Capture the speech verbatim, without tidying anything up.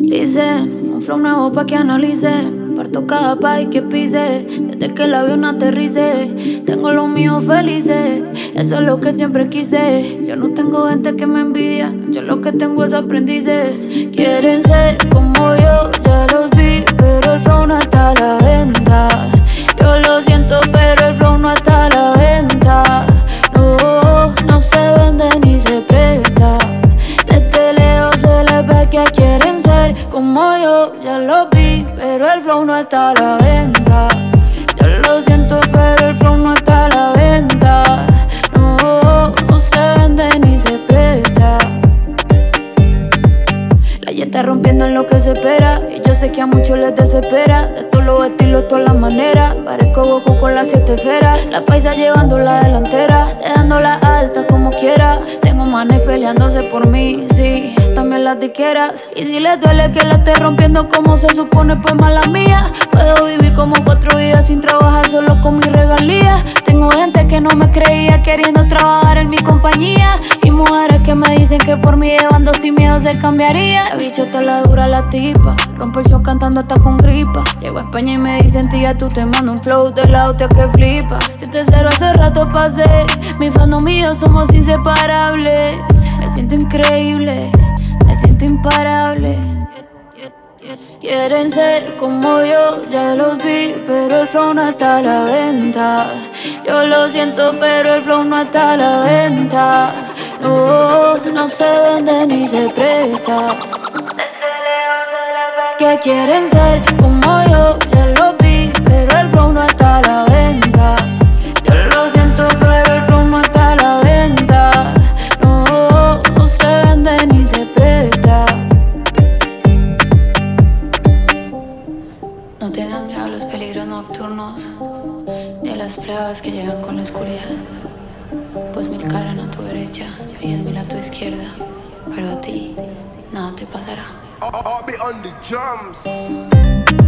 Listen, un flow nuevo pa' que analicen. Parto cada país que pise, desde que el avión aterrice. Tengo los míos felices, eso es lo que siempre quise. Yo no tengo gente que me envidia, yo lo que tengo es aprendices. Quieren ser como yo, ya los vi, pero el flow no está a la venta. Yo lo siento, pero el flow no está a la venta. No, no se vende ni se presta. Desde lejos se les ve que quieren ser como yo, ya lo vi, pero el flow no está a la venta. Yo lo siento, pero el flow no está a la venta. No, no se vende ni se presta. La ya está rompiendo en lo que se espera, y yo sé que a muchos les desespera. De todos los estilos, todas las maneras, parezco Goku con las siete esferas. La paisa llevando la delantera, dejándola alta como quiera. Tengo manes peleándose por mí, sí, también las diqueras. Y si les duele que la esté rompiendo como se supone, pues mala mía. Puedo vivir como cuatro vidas sin trabajar, solo con mis regalías. Tengo gente que no me creía queriendo trabajar en mi compañía, y mujeres que me dicen que por mí llevando sin miedo se cambiaría. La bicha está la dura la tipa, rompo el show cantando hasta con gripa. Llego a España y me dicen tía, tú te mando un flow de la hostia que flipa. siete cero hace rato pasé, mi fandom y yo somos inseparables. Me siento increíble, me siento imparable. Quieren ser como yo, ya los vi, pero el flow no está a la venta. Yo lo siento, pero el flow no está a la venta. No, no se vende ni se presta. Que quieren ser como yo, ya lo vi, pero el flow no está a la venta. Yo lo siento, pero el flow no está a la venta. No, no se vende ni se presta. No tienen miedo a los peligros nocturnos, ni a las pruebas que llegan con la oscuridad. Pues mil caerán a tu derecha y diez mil a tu izquierda, pero a ti nada te pasará. I'll be on the drums.